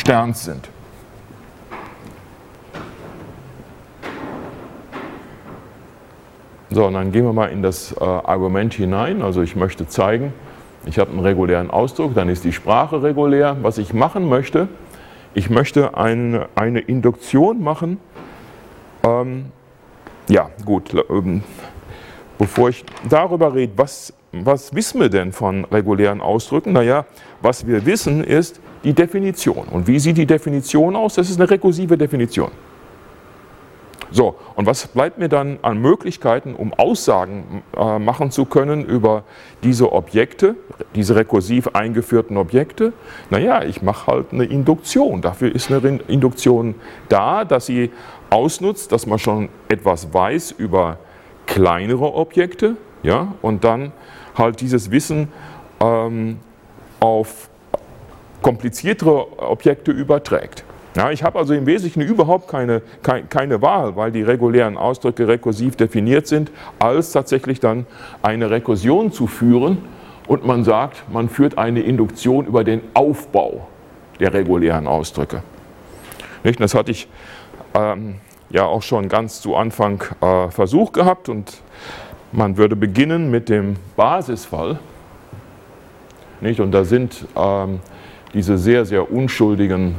Sterns sind. So, und dann gehen wir mal in das Argument hinein. Also ich möchte zeigen, ich habe einen regulären Ausdruck, dann ist die Sprache regulär. Was ich machen möchte, ich möchte eine Induktion machen. Ja, gut, bevor ich darüber rede, was wissen wir denn von regulären Ausdrücken? Naja, was wir wissen ist die Definition. Und wie sieht die Definition aus? Das ist eine rekursive Definition. So, und was bleibt mir dann an Möglichkeiten, um Aussagen machen zu können über diese Objekte, diese rekursiv eingeführten Objekte? Naja, ich mache halt eine Induktion. Dafür ist eine Induktion da, dass sie ausnutzt, dass man schon etwas weiß über kleinere Objekte, ja, und dann halt dieses Wissen auf kompliziertere Objekte überträgt. Ja, ich habe also im Wesentlichen überhaupt keine Wahl, weil die regulären Ausdrücke rekursiv definiert sind, als tatsächlich dann eine Rekursion zu führen und man sagt, man führt eine Induktion über den Aufbau der regulären Ausdrücke. Nicht? Das hatte ich ja auch schon ganz zu Anfang versucht gehabt und man würde beginnen mit dem Basisfall. Nicht? Und da sind diese sehr, sehr unschuldigen,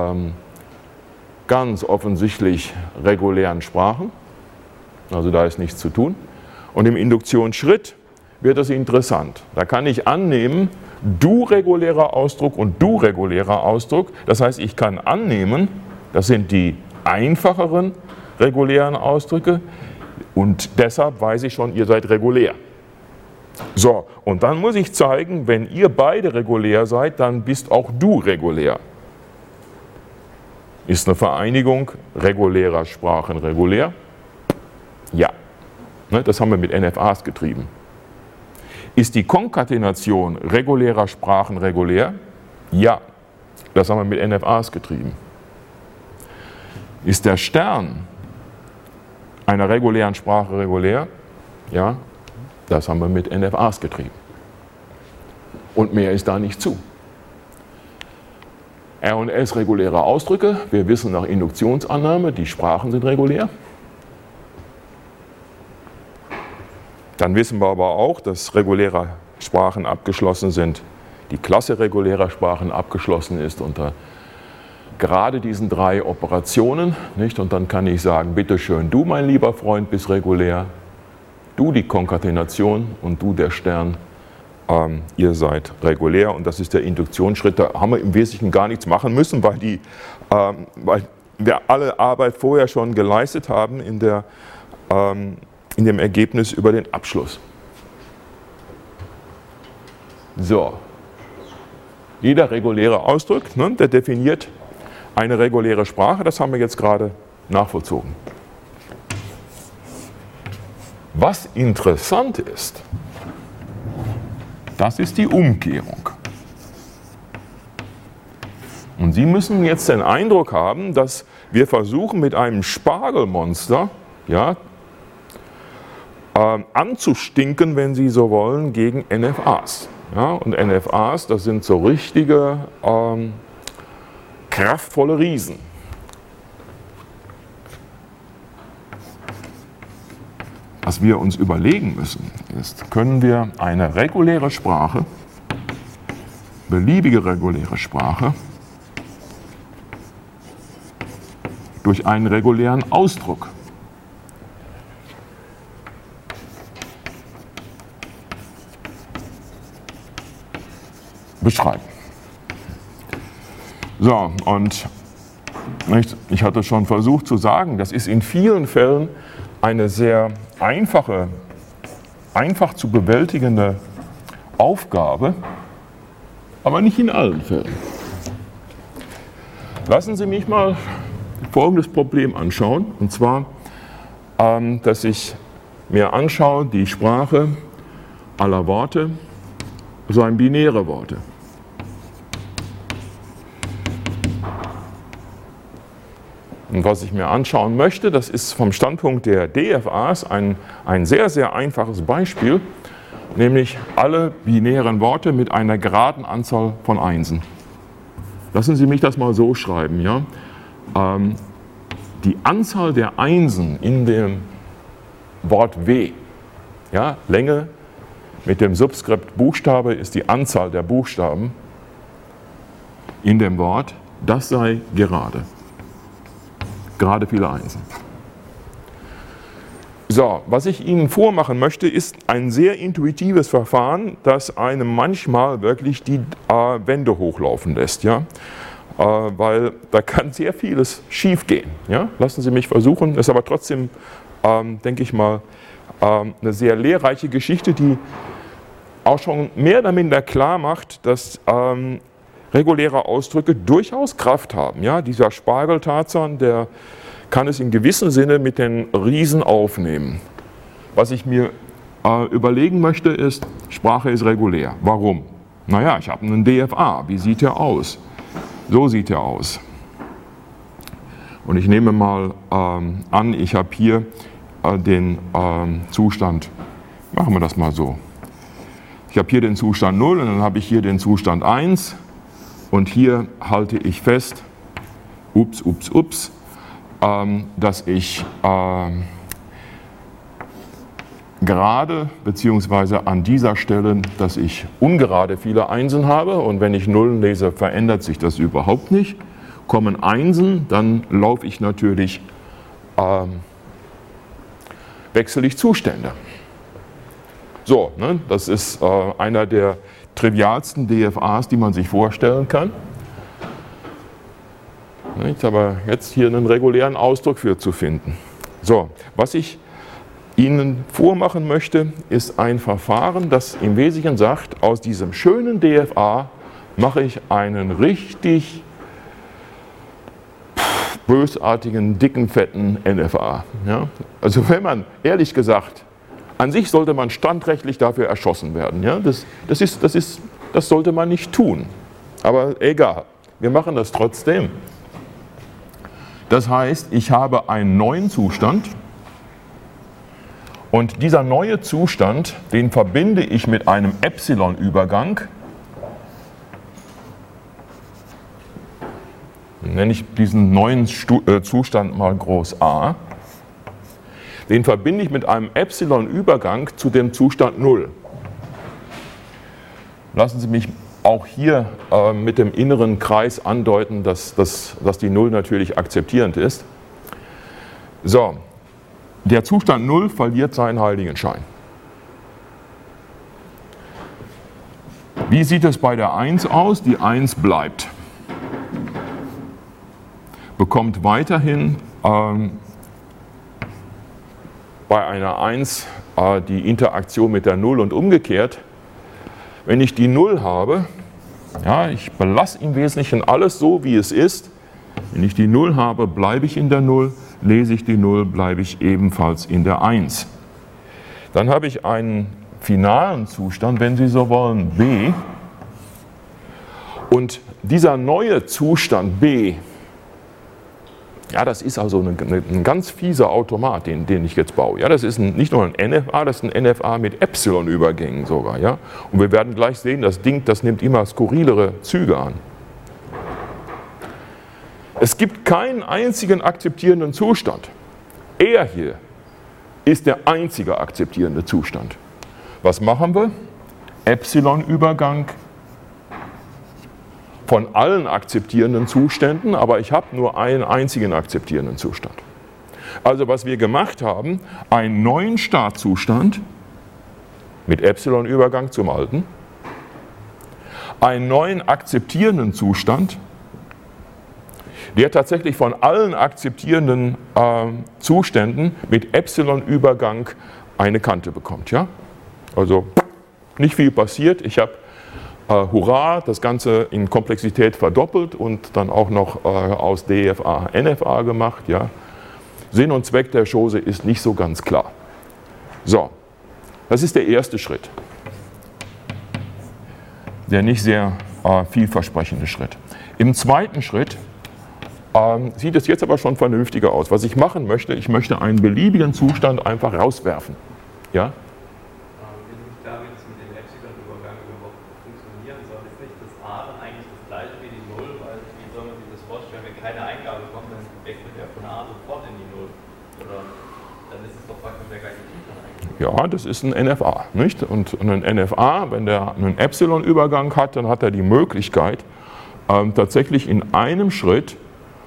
ganz offensichtlich regulären Sprachen. Also da ist nichts zu tun. Und im Induktionsschritt wird es interessant. Da kann ich annehmen, du regulärer Ausdruck und du regulärer Ausdruck. Das heißt, ich kann annehmen, das sind die einfacheren regulären Ausdrücke und deshalb weiß ich schon, ihr seid regulär. So, und dann muss ich zeigen, wenn ihr beide regulär seid, dann bist auch du regulär. Ist eine Vereinigung regulärer Sprachen regulär? Ja. Das haben wir mit NFAs getrieben. Ist die Konkatenation regulärer Sprachen regulär? Ja. Das haben wir mit NFAs getrieben. Ist der Stern einer regulären Sprache regulär? Ja. Das haben wir mit NFAs getrieben. Und mehr ist da nicht zu. R und S reguläre Ausdrücke. Wir wissen nach Induktionsannahme, die Sprachen sind regulär. Dann wissen wir aber auch, dass reguläre Sprachen abgeschlossen sind, die Klasse regulärer Sprachen abgeschlossen ist unter gerade diesen 3 Operationen. Nicht? Und dann kann ich sagen, bitteschön, du mein lieber Freund bist regulär, du die Konkatenation und du der Stern, ihr seid regulär. Und das ist der Induktionsschritt. Da haben wir im Wesentlichen gar nichts machen müssen, weil wir alle Arbeit vorher schon geleistet haben in dem Ergebnis über den Abschluss. So, jeder reguläre Ausdruck, ne, der definiert eine reguläre Sprache, das haben wir jetzt gerade nachvollzogen. Was interessant ist, das ist die Umkehrung. Und Sie müssen jetzt den Eindruck haben, dass wir versuchen mit einem Spargelmonster, ja, anzustinken, wenn Sie so wollen, gegen NFAs. Ja, und NFAs, das sind so richtige kraftvolle Riesen. Was wir uns überlegen müssen, ist, können wir eine reguläre Sprache, beliebige reguläre Sprache, durch einen regulären Ausdruck beschreiben. So, und ich hatte schon versucht zu sagen, das ist in vielen Fällen eine sehr einfach zu bewältigende Aufgabe, aber nicht in allen Fällen. Lassen Sie mich mal folgendes Problem anschauen, und zwar, dass ich mir anschaue, die Sprache aller Worte seien binäre Worte. Und was ich mir anschauen möchte, das ist vom Standpunkt der DFAs ein sehr, sehr einfaches Beispiel, nämlich alle binären Worte mit einer geraden Anzahl von Einsen. Lassen Sie mich das mal so schreiben. Ja? Die Anzahl der Einsen in dem Wort W, ja, Länge mit dem Subskript Buchstabe ist die Anzahl der Buchstaben in dem Wort, das sei gerade. Gerade viele Einsen. So, was ich Ihnen vormachen möchte, ist ein sehr intuitives Verfahren, das einem manchmal wirklich die Wände hochlaufen lässt. Ja? Weil da kann sehr vieles schief gehen. Ja? Lassen Sie mich versuchen, ist aber trotzdem, denke ich mal, eine sehr lehrreiche Geschichte, die auch schon mehr oder minder klar macht, dass reguläre Ausdrücke durchaus Kraft haben. Ja? Dieser Spargeltarzan, der kann es in gewissem Sinne mit den Riesen aufnehmen. Was ich mir überlegen möchte ist, Sprache ist regulär. Warum? Naja, ich habe einen DFA. Wie sieht er aus? So sieht er aus. Und ich nehme mal an, ich habe hier den Zustand, machen wir das mal so. Ich habe hier den Zustand 0 und dann habe ich hier den Zustand 1 und hier halte ich fest, dass ich gerade bzw. an dieser Stelle, dass ich ungerade viele Einsen habe und wenn ich Nullen lese, verändert sich das überhaupt nicht. Kommen Einsen, dann laufe ich natürlich, wechsle ich Zustände. So, ne, das ist einer der trivialsten DFAs, die man sich vorstellen kann. Ich habe jetzt hier einen regulären Ausdruck für zu finden. So, was ich Ihnen vormachen möchte, ist ein Verfahren, das im Wesentlichen sagt, aus diesem schönen DFA mache ich einen richtig bösartigen, dicken, fetten NFA. Ja? Also wenn man, ehrlich gesagt, an sich sollte man standrechtlich dafür erschossen werden. Ja? Das sollte man nicht tun. Aber egal, wir machen das trotzdem. Das heißt, ich habe einen neuen Zustand und dieser neue Zustand, den verbinde ich mit einem Epsilon-Übergang. Nenne ich diesen neuen Zustand mal groß A. Den verbinde ich mit einem Epsilon-Übergang zu dem Zustand 0. Lassen Sie mich auch hier mit dem inneren Kreis andeuten, dass die 0 natürlich akzeptierend ist. So, der Zustand 0 verliert seinen Heiligenschein. Wie sieht es bei der 1 aus? Die 1 bleibt. Bekommt weiterhin bei einer 1 die Interaktion mit der 0 und umgekehrt. Wenn ich die 0 habe, ja, ich belasse im Wesentlichen alles so, wie es ist. Wenn ich die 0 habe, bleibe ich in der 0. Lese ich die 0, bleibe ich ebenfalls in der 1. Dann habe ich einen finalen Zustand, wenn Sie so wollen, B. Und dieser neue Zustand B, ja, das ist also ein ganz fieser Automat, den ich jetzt baue. Ja, das ist nicht nur ein NFA, das ist ein NFA mit Epsilon-Übergängen sogar. Ja? Und wir werden gleich sehen, das Ding, das nimmt immer skurrilere Züge an. Es gibt keinen einzigen akzeptierenden Zustand. Er hier ist der einzige akzeptierende Zustand. Was machen wir? Epsilon-Übergang von allen akzeptierenden Zuständen, aber ich habe nur einen einzigen akzeptierenden Zustand. Also was wir gemacht haben, einen neuen Startzustand mit Epsilon-Übergang zum alten, einen neuen akzeptierenden Zustand, der tatsächlich von allen akzeptierenden Zuständen mit Epsilon-Übergang eine Kante bekommt. Ja? Also nicht viel passiert. Ich habe hurra, das Ganze in Komplexität verdoppelt und dann auch noch aus DFA NFA gemacht. Ja. Sinn und Zweck der Chose ist nicht so ganz klar. So, das ist der erste Schritt. Der nicht sehr vielversprechende Schritt. Im zweiten Schritt sieht es jetzt aber schon vernünftiger aus. Was ich machen möchte, ich möchte einen beliebigen Zustand einfach rauswerfen. Ja? wenn keine Eingabe kommt, dann wechselt er von A sofort in die Null. Oder dann ist es doch praktisch der gleiche Zustand eigentlich. Ja, das ist ein NFA. Nicht? Und ein NFA, wenn der einen Epsilon-Übergang hat, dann hat er die Möglichkeit, tatsächlich in einem Schritt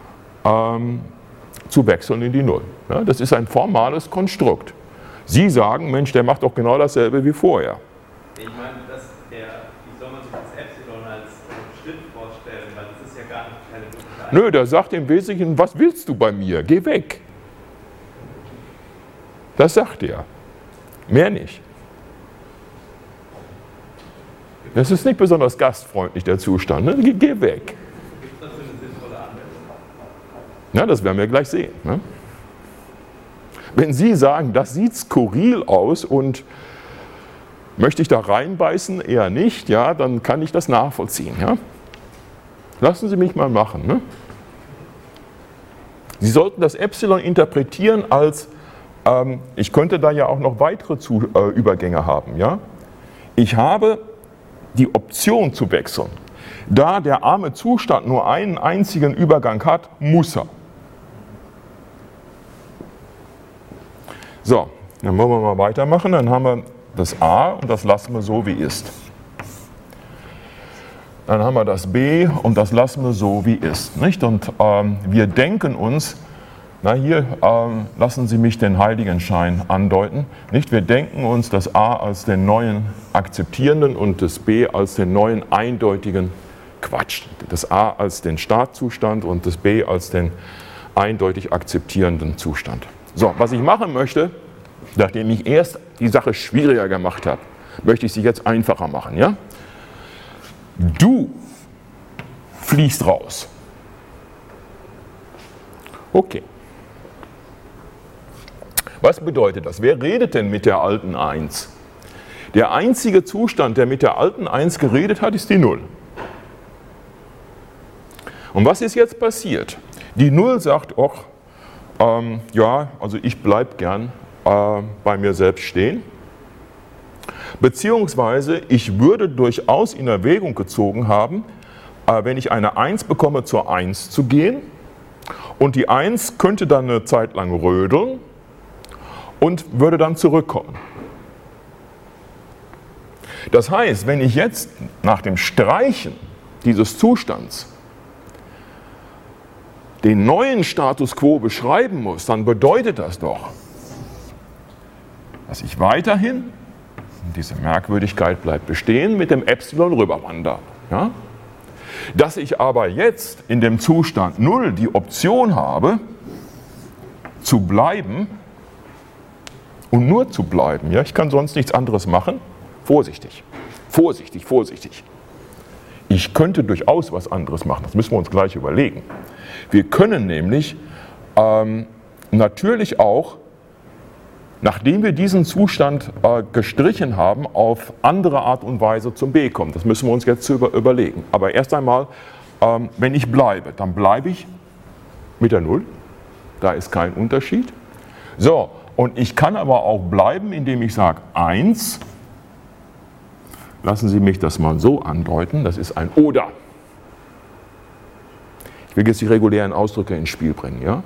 zu wechseln in die Null. Ja, das ist ein formales Konstrukt. Sie sagen, Mensch, der macht doch genau dasselbe wie vorher. Ich meine, wie soll man sich das Epsilon als Schritt vorstellen, weil das ist ja gar nicht keine wirkliche Einheit. Nö, der sagt im Wesentlichen, was willst du bei mir? Geh weg. Das sagt er. Mehr nicht. Das ist nicht besonders gastfreundlich, der Zustand. Ne? Geh weg. Gibt es dafür eine sinnvolle Anwendung? Ja, das werden wir gleich sehen. Ne? Wenn Sie sagen, das sieht skurril aus und möchte ich da reinbeißen? Eher nicht, ja, dann kann ich das nachvollziehen. Ja? Lassen Sie mich mal machen. Ne? Sie sollten das Epsilon interpretieren als, ich könnte da ja auch noch weitere Übergänge haben. Ja? Ich habe die Option zu wechseln. Da der arme Zustand nur einen einzigen Übergang hat, muss er. So, dann wollen wir mal weitermachen. Dann haben wir das A und das lassen wir so, wie ist. Dann haben wir das B und das lassen wir so, wie ist. Nicht? Und wir denken uns, na hier lassen Sie mich den Heiligenschein andeuten. Nicht? Wir denken uns das A als den neuen akzeptierenden und das B als den neuen eindeutigen Quatsch. Das A als den Startzustand und das B als den eindeutig akzeptierenden Zustand. So, was ich machen möchte, nachdem ich erst die Sache schwieriger gemacht habe, möchte ich sie jetzt einfacher machen. Ja? Du fliegst raus. Okay. Was bedeutet das? Wer redet denn mit der alten 1? Der einzige Zustand, der mit der alten 1 geredet hat, ist die 0. Und was ist jetzt passiert? Die 0 sagt, ach, ja, also ich bleibe gern bei mir selbst stehen. Beziehungsweise ich würde durchaus in Erwägung gezogen haben, wenn ich eine 1 bekomme, zur 1 zu gehen. Und die 1 könnte dann eine Zeit lang rödeln und würde dann zurückkommen. Das heißt, wenn ich jetzt nach dem Streichen dieses Zustands den neuen Status quo beschreiben muss, dann bedeutet das doch, dass ich weiterhin, diese Merkwürdigkeit bleibt bestehen, mit dem Epsilon rüberwandere. Ja? Dass ich aber jetzt in dem Zustand 0 die Option habe, zu bleiben und nur zu bleiben. Ja? Ich kann sonst nichts anderes machen. Vorsichtig, vorsichtig, vorsichtig. Ich könnte durchaus was anderes machen, das müssen wir uns gleich überlegen. Wir können nämlich natürlich auch, nachdem wir diesen Zustand gestrichen haben, auf andere Art und Weise zum B kommen. Das müssen wir uns jetzt überlegen. Aber erst einmal, wenn ich bleibe, dann bleibe ich mit der 0. Da ist kein Unterschied. So, und ich kann aber auch bleiben, indem ich sage 1. Lassen Sie mich das mal so andeuten, das ist ein Oder. Ich will jetzt die regulären Ausdrücke ins Spiel bringen. Ja?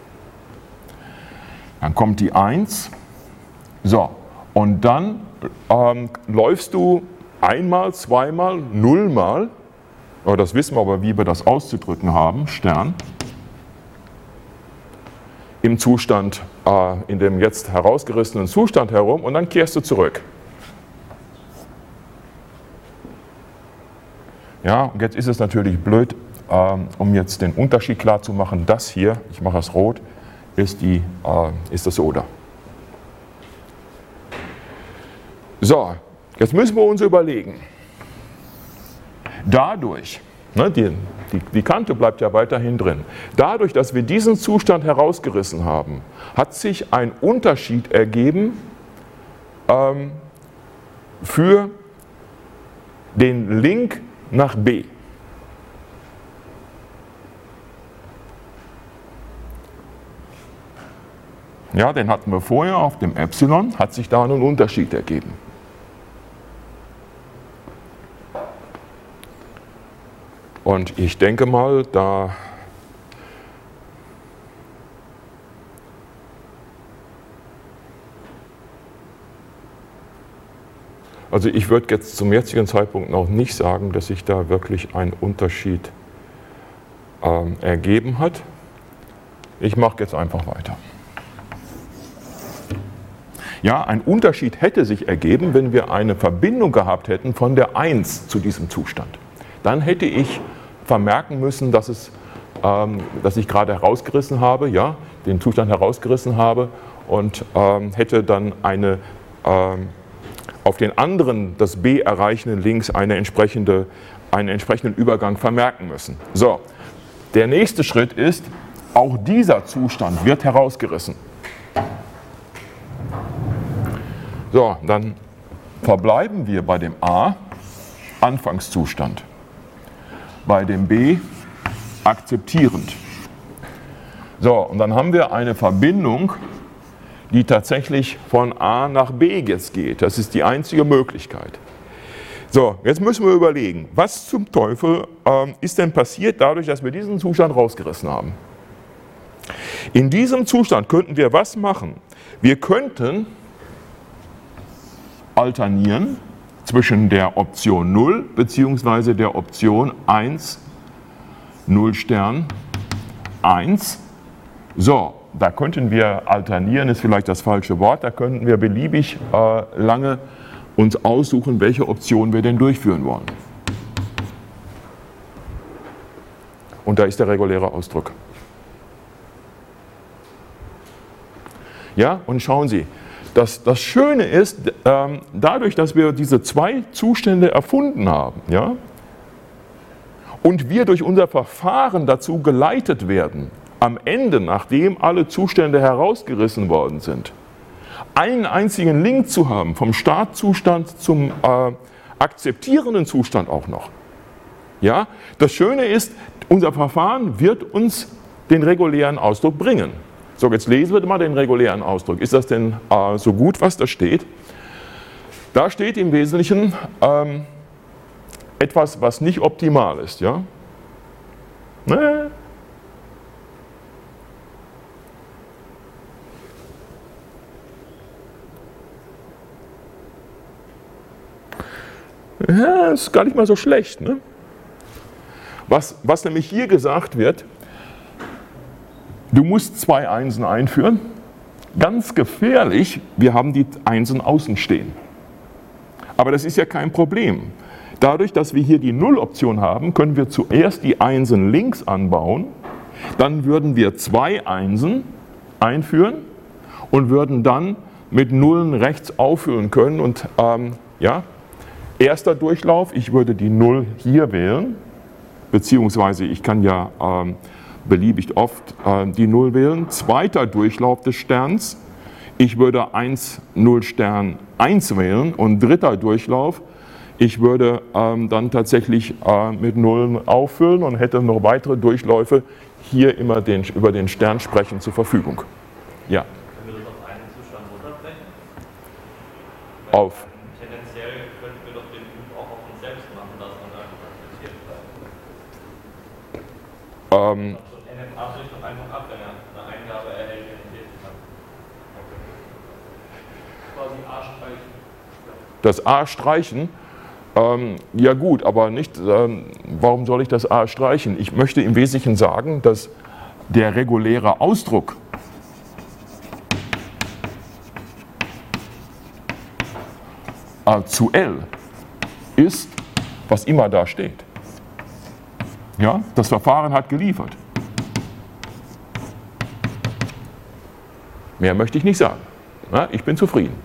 Dann kommt die 1. So, und dann läufst du einmal, zweimal, 0-mal, das wissen wir aber, wie wir das auszudrücken haben, Stern, im Zustand, in dem jetzt herausgerissenen Zustand herum und dann kehrst du zurück. Ja, und jetzt ist es natürlich blöd, um jetzt den Unterschied klar zu machen, das hier, ich mache es rot, ist das Oder. So, jetzt müssen wir uns überlegen, dadurch, ne, die Kante bleibt ja weiterhin drin, dadurch, dass wir diesen Zustand herausgerissen haben, hat sich ein Unterschied ergeben für den Link nach B. Ja, den hatten wir vorher auf dem Epsilon, hat sich da ein Unterschied ergeben. Und ich denke mal, da Also ich würde jetzt zum jetzigen Zeitpunkt noch nicht sagen, dass sich da wirklich ein Unterschied ergeben hat. Ich mache jetzt einfach weiter. Ja, ein Unterschied hätte sich ergeben, wenn wir eine Verbindung gehabt hätten von der 1 zu diesem Zustand. Dann hätte ich vermerken müssen, dass ich gerade herausgerissen habe, ja, den Zustand herausgerissen habe und hätte dann auf den anderen, das B erreichenden links, einen entsprechenden Übergang vermerken müssen. So, der nächste Schritt ist, auch dieser Zustand wird herausgerissen. So, dann verbleiben wir bei dem A, Anfangszustand, bei dem B, akzeptierend. So, und dann haben wir eine Verbindung, die tatsächlich von A nach B jetzt geht. Das ist die einzige Möglichkeit. So, jetzt müssen wir überlegen, was zum Teufel ist denn passiert dadurch, dass wir diesen Zustand rausgerissen haben? In diesem Zustand könnten wir was machen? Wir könnten alternieren zwischen der Option 0 bzw. der Option 1, 0 Stern, 1. So, da könnten wir alternieren, ist vielleicht das falsche Wort, da könnten wir beliebig lange uns aussuchen, welche Option wir denn durchführen wollen. Und da ist der reguläre Ausdruck. Ja, und schauen Sie, das Schöne ist, dadurch, dass wir diese zwei Zustände erfunden haben, ja, und wir durch unser Verfahren dazu geleitet werden, am Ende, nachdem alle Zustände herausgerissen worden sind, einen einzigen Link zu haben, vom Startzustand zum akzeptierenden Zustand auch noch. Ja, das Schöne ist, unser Verfahren wird uns den regulären Ausdruck bringen. So, jetzt lesen wir mal den regulären Ausdruck. Ist das denn so gut, was da steht? Da steht im Wesentlichen etwas, was nicht optimal ist. Ja? Ja, ist gar nicht mal so schlecht. Ne? Was nämlich hier gesagt wird, du musst zwei Einsen einführen. Ganz gefährlich, wir haben die Einsen außen stehen. Aber das ist ja kein Problem. Dadurch, dass wir hier die Null-Option haben, können wir zuerst die Einsen links anbauen. Dann würden wir zwei Einsen einführen und würden dann mit Nullen rechts auffüllen können. Und ja, erster Durchlauf, ich würde die Null hier wählen, beziehungsweise ich kann ja beliebig oft die Null wählen. Zweiter Durchlauf des Sterns, ich würde 1, 0 Stern 1 wählen und dritter Durchlauf, ich würde dann tatsächlich mit Nullen auffüllen und hätte noch weitere Durchläufe hier immer über den Stern sprechen zur Verfügung. Ja. Können wir das auf einen Zustand runterbrechen? Auf. Tendenziell könnten wir doch den Loop auch auf uns selbst machen, dass man einfach akzeptiert bleibt. NFA bricht doch einfach ab, wenn er eine Eingabe erhält, die er nicht lesen kann. Quasi A streichen. Das A streichen? Ja gut, aber nicht, warum soll ich das A streichen? Ich möchte im Wesentlichen sagen, dass der reguläre Ausdruck zu L ist, was immer da steht. Ja, das Verfahren hat geliefert. Mehr möchte ich nicht sagen. Ja, ich bin zufrieden.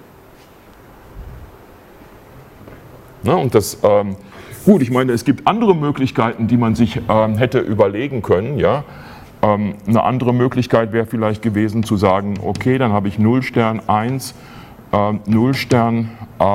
Ja, und das, gut, ich meine, es gibt andere Möglichkeiten, die man sich hätte überlegen können. Ja? Eine andere Möglichkeit wäre vielleicht gewesen zu sagen, okay, dann habe ich 0 Stern 1, 0 Stern,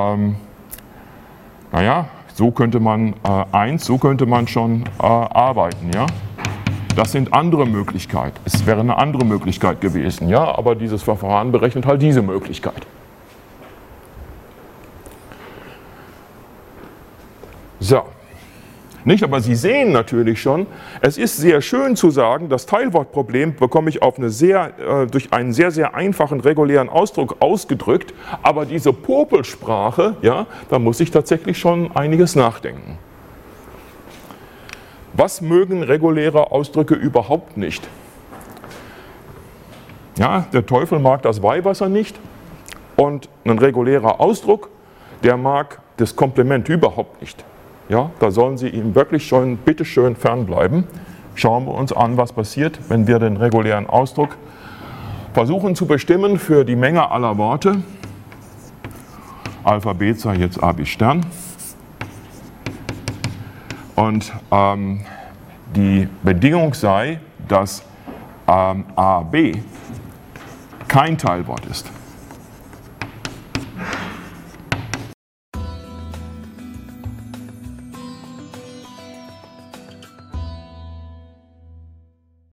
naja, so könnte man 1, so könnte man schon arbeiten. Ja? Das sind andere Möglichkeiten. Es wäre eine andere Möglichkeit gewesen, ja, aber dieses Verfahren berechnet halt diese Möglichkeit. So, Nicht? Aber Sie sehen natürlich schon, es ist sehr schön zu sagen, das Teilwortproblem bekomme ich auf durch einen sehr, sehr einfachen regulären Ausdruck ausgedrückt, aber diese Popelsprache, ja, da muss ich tatsächlich schon einiges nachdenken. Was mögen reguläre Ausdrücke überhaupt nicht? Ja, der Teufel mag das Weihwasser nicht und ein regulärer Ausdruck, der mag das Komplement überhaupt nicht. Ja, da sollen Sie ihm wirklich schon bitteschön fernbleiben. Schauen wir uns an, was passiert, wenn wir den regulären Ausdruck versuchen zu bestimmen für die Menge aller Worte. Alphabet sei jetzt A bis Stern. Und die Bedingung sei, dass AB kein Teilwort ist.